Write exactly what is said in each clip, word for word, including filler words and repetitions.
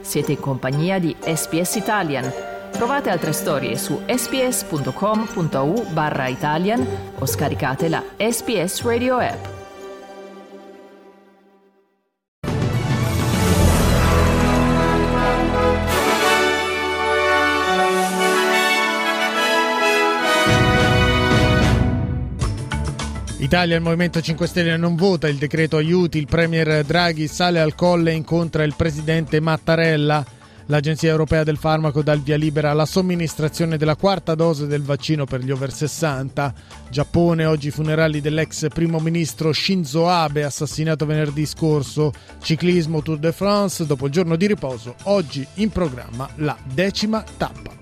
Siete in compagnia di S B S Italian. Trovate altre storie su sbs.com.au barra Italian o scaricate la S B S Radio app. Italia, il Movimento cinque Stelle non vota il decreto aiuti, il premier Draghi sale al colle e incontra il presidente Mattarella. L'Agenzia Europea del Farmaco dà il via libera alla somministrazione della quarta dose del vaccino per gli over sessanta. Giappone, oggi i funerali dell'ex primo ministro Shinzo Abe, assassinato venerdì scorso. Ciclismo, Tour de France, dopo il giorno di riposo, oggi in programma la decima tappa.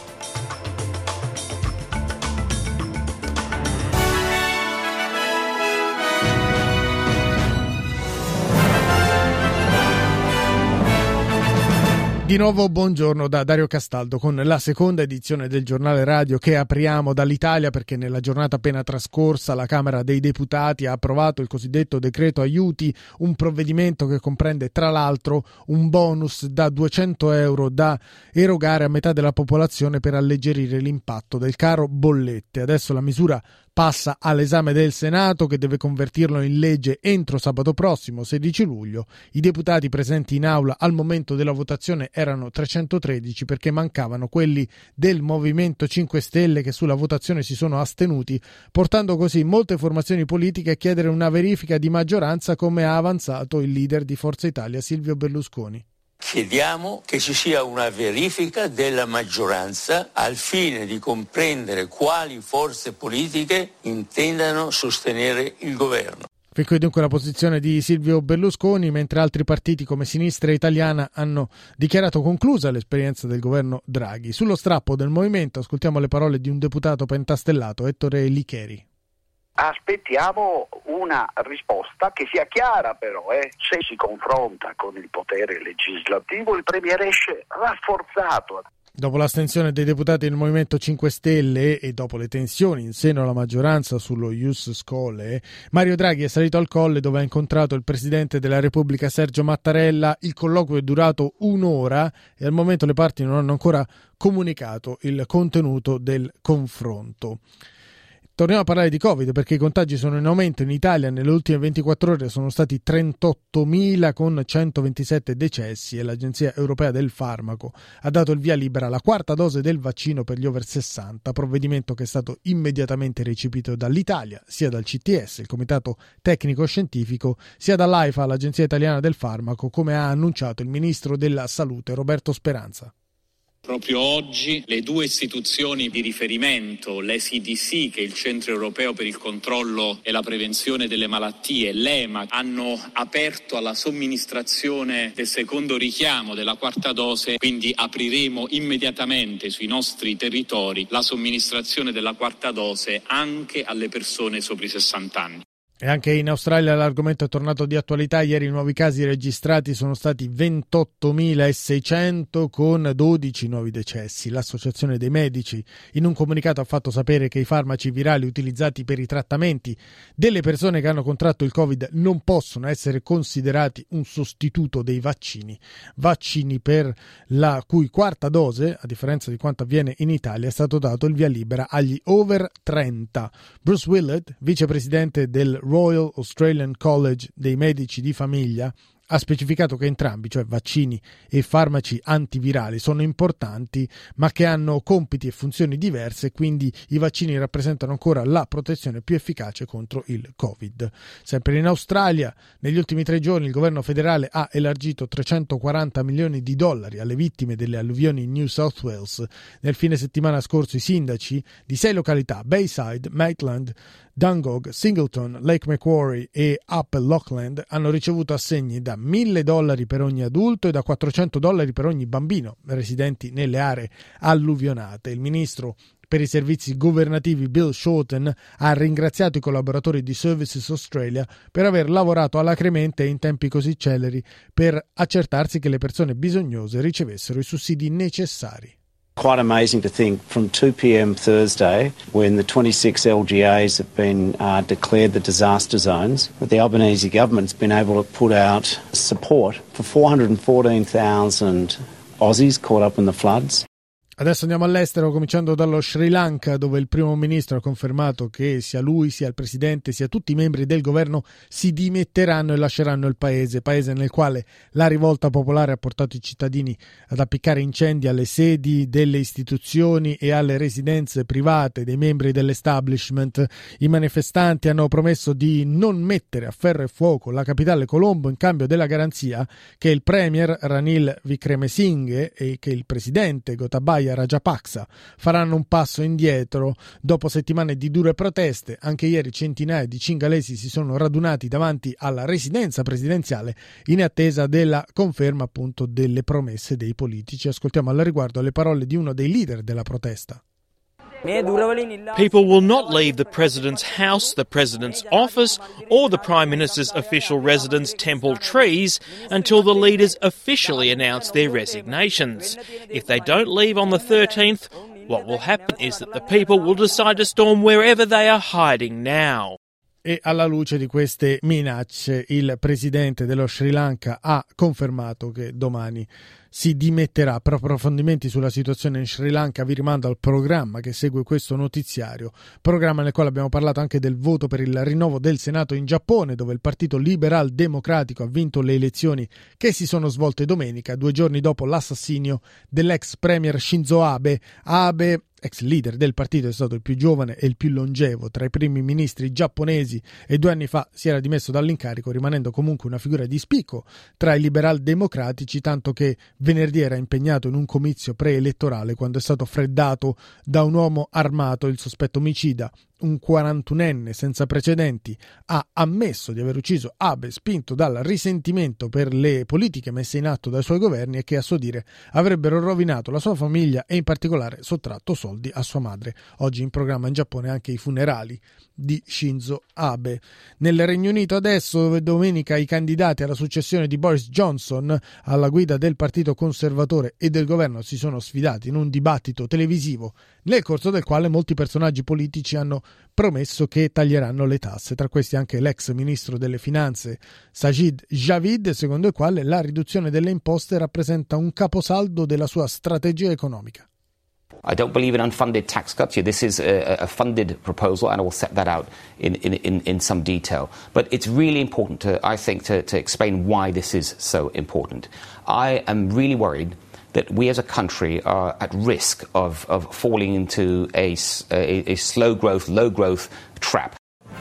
Di nuovo buongiorno da Dario Castaldo con la seconda edizione del giornale radio che apriamo dall'Italia, perché nella giornata appena trascorsa la Camera dei Deputati ha approvato il cosiddetto decreto aiuti, un provvedimento che comprende tra l'altro un bonus da duecento euro da erogare a metà della popolazione per alleggerire l'impatto del caro bollette. Adesso la misura passa all'esame del Senato, che deve convertirlo in legge entro sabato prossimo, sedici luglio. I deputati presenti in aula al momento della votazione erano trecentotredici, perché mancavano quelli del Movimento cinque Stelle che sulla votazione si sono astenuti, portando così molte formazioni politiche a chiedere una verifica di maggioranza, come ha avanzato il leader di Forza Italia Silvio Berlusconi. Chiediamo che ci sia una verifica della maggioranza al fine di comprendere quali forze politiche intendano sostenere il governo. Fin qui dunque la posizione di Silvio Berlusconi, mentre altri partiti come Sinistra Italiana hanno dichiarato conclusa l'esperienza del governo Draghi. Sullo strappo del movimento ascoltiamo le parole di un deputato pentastellato, Ettore Licheri. Aspettiamo una risposta che sia chiara, però, eh. Se si confronta con il potere legislativo, il Premier esce rafforzato. Dopo l'astensione dei deputati del Movimento cinque Stelle e dopo le tensioni in seno alla maggioranza sullo Ius Scholae, Mario Draghi è salito al Colle, dove ha incontrato il Presidente della Repubblica Sergio Mattarella. Il colloquio è durato un'ora e al momento le parti non hanno ancora comunicato il contenuto del confronto. Torniamo a parlare di Covid, perché i contagi sono in aumento in Italia. Nelle ultime ventiquattro ore sono stati trentottomila con centoventisette decessi e l'Agenzia Europea del Farmaco ha dato il via libera alla quarta dose del vaccino per gli over sessanta, provvedimento che è stato immediatamente recepito dall'Italia, sia dal C T S, il Comitato Tecnico Scientifico, sia dall'AIFA, l'Agenzia Italiana del Farmaco, come ha annunciato il Ministro della Salute Roberto Speranza. Proprio oggi le due istituzioni di riferimento, l'E C D C, che è il Centro Europeo per il Controllo e la Prevenzione delle Malattie, l'E M A, hanno aperto alla somministrazione del secondo richiamo della quarta dose, quindi apriremo immediatamente sui nostri territori la somministrazione della quarta dose anche alle persone sopra i sessanta anni. E anche in Australia l'argomento è tornato di attualità. Ieri i nuovi casi registrati sono stati ventottomilaseicento con dodici nuovi decessi. L'Associazione dei Medici in un comunicato ha fatto sapere che i farmaci virali utilizzati per i trattamenti delle persone che hanno contratto il Covid non possono essere considerati un sostituto dei vaccini. Vaccini per la cui quarta dose, a differenza di quanto avviene in Italia, è stato dato il via libera agli over trenta. Bruce Willett, vicepresidente del Royal Australian College dei medici di famiglia, ha specificato che entrambi, cioè vaccini e farmaci antivirali, sono importanti ma che hanno compiti e funzioni diverse, quindi i vaccini rappresentano ancora la protezione più efficace contro il Covid. Sempre in Australia, negli ultimi tre giorni il governo federale ha elargito trecentoquaranta milioni di dollari alle vittime delle alluvioni in New South Wales. Nel fine settimana scorso i sindaci di sei località, Bayside, Maitland, Dungog, Singleton, Lake Macquarie e Upper Lochland, hanno ricevuto assegni da mille dollari per ogni adulto e da quattrocento dollari per ogni bambino residenti nelle aree alluvionate. Il ministro per i servizi governativi Bill Shorten ha ringraziato i collaboratori di Services Australia per aver lavorato alacremente e in tempi così celeri per accertarsi che le persone bisognose ricevessero i sussidi necessari. Quite amazing to think from two p.m. Thursday, when the twenty-six L G As have been uh, declared the disaster zones, that the Albanese government's been able to put out support for four hundred fourteen thousand Aussies caught up in the floods. Adesso andiamo all'estero, cominciando dallo Sri Lanka, dove il primo ministro ha confermato che sia lui, sia il presidente, sia tutti i membri del governo si dimetteranno e lasceranno il paese, paese nel quale la rivolta popolare ha portato i cittadini ad appiccare incendi alle sedi delle istituzioni e alle residenze private dei membri dell'establishment. I manifestanti hanno promesso di non mettere a ferro e fuoco la capitale Colombo in cambio della garanzia che il premier Ranil Wickremesinghe e che il presidente Gotabaya Rajapaksa faranno un passo indietro. Dopo settimane di dure proteste, anche ieri centinaia di cingalesi si sono radunati davanti alla residenza presidenziale in attesa della conferma appunto delle promesse dei politici. Ascoltiamo al riguardo le parole di uno dei leader della protesta. People will not leave the President's house, the President's office, or the Prime Minister's official residence, Temple Trees, until the leaders officially announce their resignations. If they don't leave on the thirteenth, what will happen is that the people will decide to storm wherever they are hiding now. E alla luce di queste minacce, il presidente dello Sri Lanka ha confermato che domani si dimetterà. Per approfondimenti sulla situazione in Sri Lanka vi rimando al programma che segue questo notiziario, programma nel quale abbiamo parlato anche del voto per il rinnovo del Senato in Giappone, dove il partito liberal democratico ha vinto le elezioni che si sono svolte domenica, due giorni dopo l'assassinio dell'ex premier Shinzo Abe. Abe, ex leader del partito, è stato il più giovane e il più longevo tra i primi ministri giapponesi e due anni fa si era dimesso dall'incarico, rimanendo comunque una figura di spicco tra i liberal democratici, tanto che venerdì era impegnato in un comizio preelettorale quando è stato freddato da un uomo armato. Il sospetto omicida, un quarantunenne senza precedenti, ha ammesso di aver ucciso Abe spinto dal risentimento per le politiche messe in atto dai suoi governi e che a suo dire avrebbero rovinato la sua famiglia e in particolare sottratto soldi a sua madre. Oggi in programma in Giappone anche i funerali di Shinzo Abe. Nel Regno Unito adesso, dove domenica i candidati alla successione di Boris Johnson alla guida del partito conservatore e del governo si sono sfidati in un dibattito televisivo nel corso del quale molti personaggi politici hanno promesso che taglieranno le tasse, tra questi anche l'ex ministro delle finanze Sajid Javid, secondo il quale la riduzione delle imposte rappresenta un caposaldo della sua strategia economica. I don't believe in unfunded tax cuts. This is a, a funded proposal, and I will set that out in, in, in some detail. But it's really important, to, I think, to, to explain why this is so important. I am really worried that we as a country are at risk of, of falling into a, a, a slow growth, low growth trap.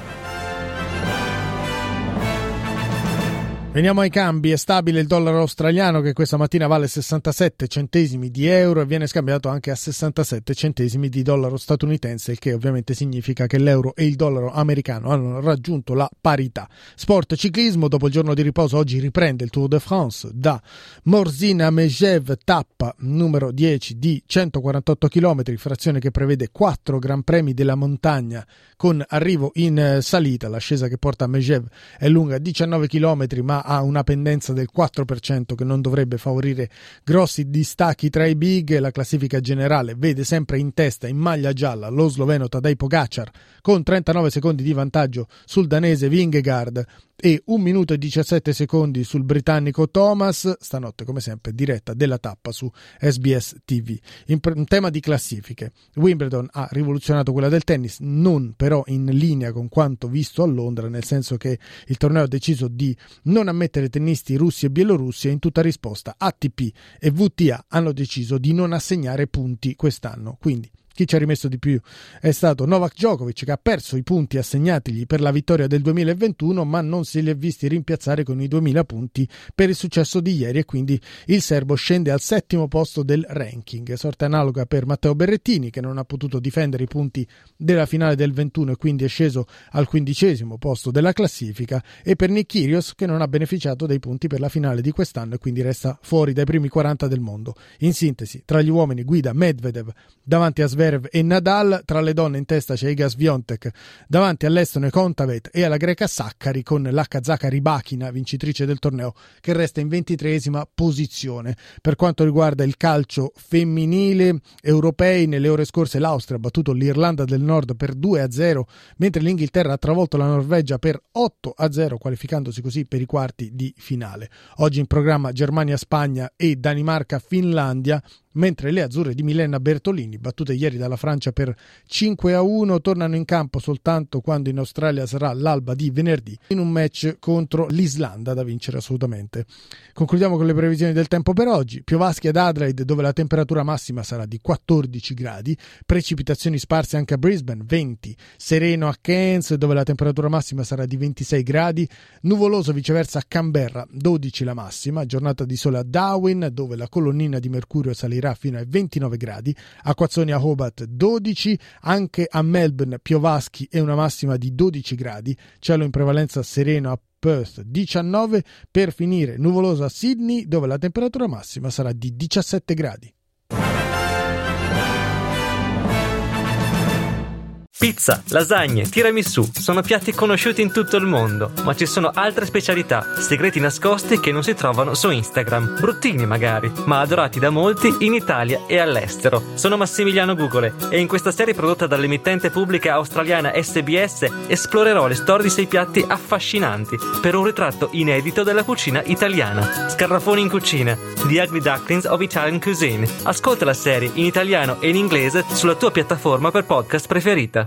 Veniamo ai cambi. È stabile il dollaro australiano che questa mattina vale sessantasette centesimi di euro e viene scambiato anche a sessantasette centesimi di dollaro statunitense, il che ovviamente significa che l'euro e il dollaro americano hanno raggiunto la parità. Sport ciclismo, dopo il giorno di riposo oggi riprende il Tour de France da Morzine a Megève, tappa numero dieci di centoquarantotto chilometri, frazione che prevede quattro Gran Premi della montagna con arrivo in salita. L'ascesa che porta a Megève è lunga diciannove chilometri ma ha una pendenza del quattro per cento che non dovrebbe favorire grossi distacchi tra i big. La classifica generale vede sempre in testa in maglia gialla lo sloveno Tadej Pogačar con trentanove secondi di vantaggio sul danese Vingegaard e un minuto e diciassette secondi sul britannico Thomas. Stanotte come sempre diretta della tappa su S B S T V. In, in tema di classifiche, Wimbledon ha rivoluzionato quella del tennis, non però in linea con quanto visto a Londra, nel senso che il torneo ha deciso di non ammettere tennisti russi e bielorussi e in tutta risposta A T P e W T A hanno deciso di non assegnare punti quest'anno. Quindi chi ci ha rimesso di più è stato Novak Djokovic, che ha perso i punti assegnatigli per la vittoria del duemilaventuno, ma non se li è visti rimpiazzare con i duemila punti per il successo di ieri e quindi il serbo scende al settimo posto del ranking. Sorte analoga per Matteo Berrettini, che non ha potuto difendere i punti della finale del ventuno e quindi è sceso al quindicesimo posto della classifica, e per Nick Kyrgios, che non ha beneficiato dei punti per la finale di quest'anno e quindi resta fuori dai primi quaranta del mondo. In sintesi, tra gli uomini guida Medvedev davanti a Zverev Zverev e Nadal. Tra le donne in testa c'è Iga Swiatek, davanti all'estone Kontavet e alla greca Sakkari, con la kazaka Rybakina, vincitrice del torneo, che resta in ventitreesima posizione. Per quanto riguarda il calcio femminile, europei, nelle ore scorse l'Austria ha battuto l'Irlanda del Nord per due a zero, mentre l'Inghilterra ha travolto la Norvegia per otto a zero, qualificandosi così per i quarti di finale. Oggi in programma Germania-Spagna e Danimarca-Finlandia, mentre le azzurre di Milena Bertolini, battute ieri dalla Francia per cinque a uno, tornano in campo soltanto quando in Australia sarà l'alba di venerdì, in un match contro l'Islanda da vincere assolutamente. Concludiamo con le previsioni del tempo per oggi. Piovaschi ad Adelaide, dove la temperatura massima sarà di quattordici gradi, precipitazioni sparse anche a Brisbane, venti, sereno a Cairns, dove la temperatura massima sarà di ventisei gradi, nuvoloso viceversa a Canberra, dodici la massima, giornata di sole a Darwin, dove la colonnina di mercurio salirà fino ai ventinove gradi, acquazzoni a Hobart dodici, anche a Melbourne piovaschi e una massima di dodici gradi, cielo in prevalenza sereno a Perth diciannove, per finire nuvoloso a Sydney, dove la temperatura massima sarà di diciassette gradi. Pizza, lasagne, tiramisù sono piatti conosciuti in tutto il mondo, ma ci sono altre specialità, segreti nascosti che non si trovano su Instagram, bruttini magari, ma adorati da molti in Italia e all'estero. Sono Massimiliano Gugole e in questa serie prodotta dall'emittente pubblica australiana S B S esplorerò le storie di sei piatti affascinanti per un ritratto inedito della cucina italiana. Scarrafoni in cucina, The Ugly Ducklings of Italian Cuisine. Ascolta la serie in italiano e in inglese sulla tua piattaforma per podcast preferita.